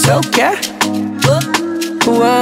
okay. Whoa,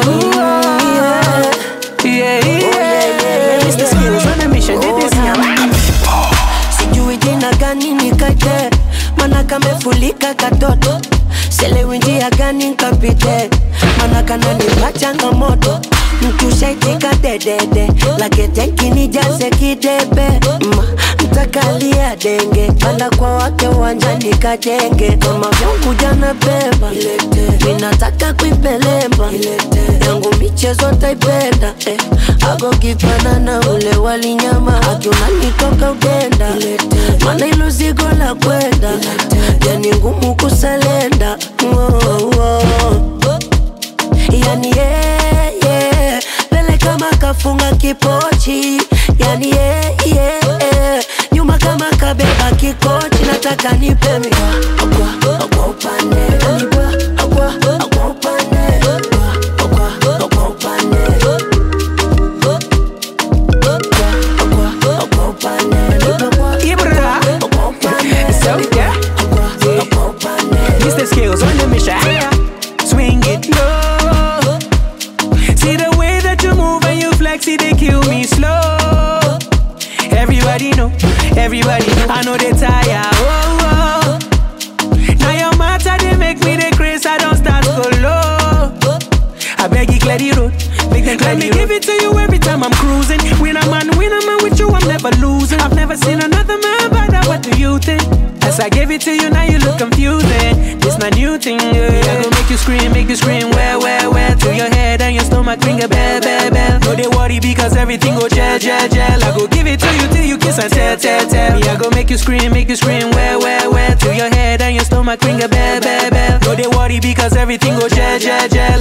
yeah. Mr. Skills on a mission, did this now. Sijui jina gani nikaje, mana kamefulika katoto. Selewi njia gani nkapite, mana kananipa changamoto. Mtu shaitika dedede, lake tenki nijaze kidebe. Mtakalia denge, panda kwa wake uwanjani kajenge. Kama vyangu jana beba, minataka kuipelemba. Yangu michezo taipenda, ago kipana na ule wali nyama. Aki unanitoka ugenda, mana ilo zigo la kwenda. Yani ngumu kusalenda, yani pele kama kafunga kipochi. Yani nyuma kama kabeba kikochi. Nataka nipemi Agwa upande Agwa upande Agwa upande Ibra, it's okay. Mr. Skills on the mission. Swing it low. See the way that you move and you flex, see they kill me slow. Everybody know, I know they tired. Oh. Now your matter they make me the craze, I don't start go low. I beg you clear the road, let me give it to you every time I'm cruising. Win a man with you, I'm never losing. I've never seen another man better, what do you think? As I gave it to you, now you look confusing. This my new thing, yeah. I gon' make you scream, where to your head and your stomach ring a bell. No they worry because everything go gel. I go give it to you till you kiss and tell. Me I go make you scream, where to your head and your stomach ring a bell. No they worry because everything go gel.